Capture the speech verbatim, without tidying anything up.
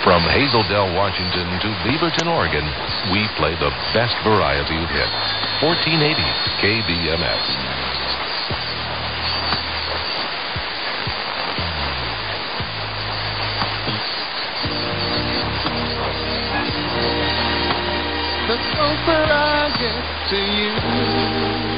From Hazeldale, Washington to Beaverton, Oregon, we play the best variety of hits. fourteen eighty K B M S. The closer I get to you,